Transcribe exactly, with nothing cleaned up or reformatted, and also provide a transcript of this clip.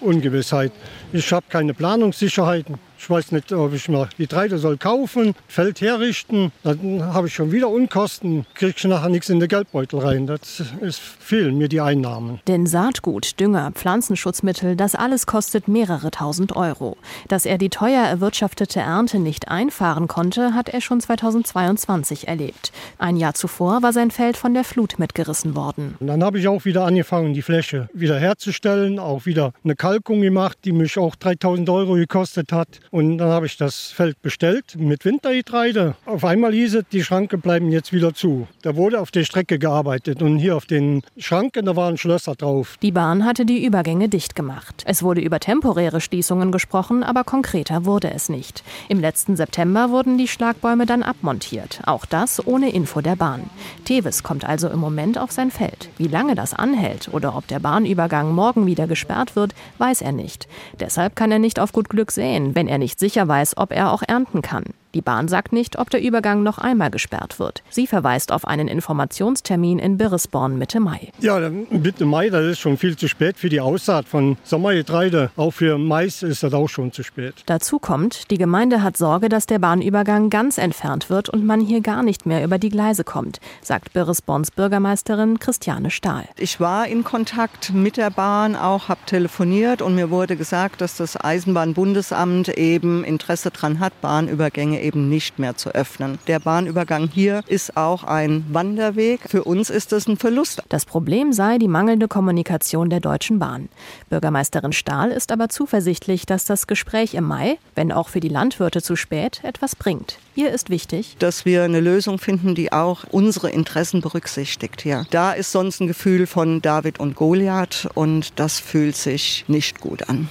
Ungewissheit. Ich habe keine Planungssicherheiten. Ich weiß nicht, ob ich mal die Getreide soll kaufen, Feld herrichten. Dann habe ich schon wieder Unkosten, kriege ich nachher nichts in den Geldbeutel rein. Das ist, fehlen mir die Einnahmen. Denn Saatgut, Dünger, Pflanzenschutzmittel, das alles kostet mehrere tausend Euro. Dass er die teuer erwirtschaftete Ernte nicht einfahren konnte, hat er schon zweitausendzweiundzwanzig erlebt. Ein Jahr zuvor war sein Feld von der Flut mitgerissen worden. Und dann habe ich auch wieder angefangen, die Fläche wieder herzustellen, auch wieder eine Kalkung gemacht, die mich auch dreitausend Euro gekostet hat. Und dann habe ich das Feld bestellt mit Wintergetreide. Auf einmal hieß es, die Schranken bleiben jetzt wieder zu. Da wurde auf der Strecke gearbeitet und hier auf den Schranken, da waren Schlösser drauf. Die Bahn hatte die Übergänge dicht gemacht. Es wurde über temporäre Schließungen gesprochen, aber konkreter wurde es nicht. Im letzten September wurden die Schlagbäume dann abmontiert. Auch das ohne Info der Bahn. Tevis kommt also im Moment auf sein Feld. Wie lange das anhält oder ob der Bahnübergang morgen wieder gesperrt wird, weiß er nicht. Deshalb kann er nicht auf gut Glück säen, wenn er nicht sicher weiß, ob er auch ernten kann. Die Bahn sagt nicht, ob der Übergang noch einmal gesperrt wird. Sie verweist auf einen Informationstermin in Birresborn Mitte Mai. Ja, Mitte Mai, das ist schon viel zu spät für die Aussaat von Sommergetreide. Auch für Mais ist das auch schon zu spät. Dazu kommt, die Gemeinde hat Sorge, dass der Bahnübergang ganz entfernt wird und man hier gar nicht mehr über die Gleise kommt, sagt Birresborns Bürgermeisterin Christiane Stahl. Ich war in Kontakt mit der Bahn, auch habe telefoniert und mir wurde gesagt, dass das Eisenbahnbundesamt eben Interesse daran hat, Bahnübergänge eben nicht mehr zu öffnen. Der Bahnübergang hier ist auch ein Wanderweg. Für uns ist das ein Verlust. Das Problem sei die mangelnde Kommunikation der Deutschen Bahn. Bürgermeisterin Stahl ist aber zuversichtlich, dass das Gespräch im Mai, wenn auch für die Landwirte zu spät, etwas bringt. Ihr ist wichtig, dass wir eine Lösung finden, die auch unsere Interessen berücksichtigt. Ja. Da ist sonst ein Gefühl von David und Goliath und das fühlt sich nicht gut an.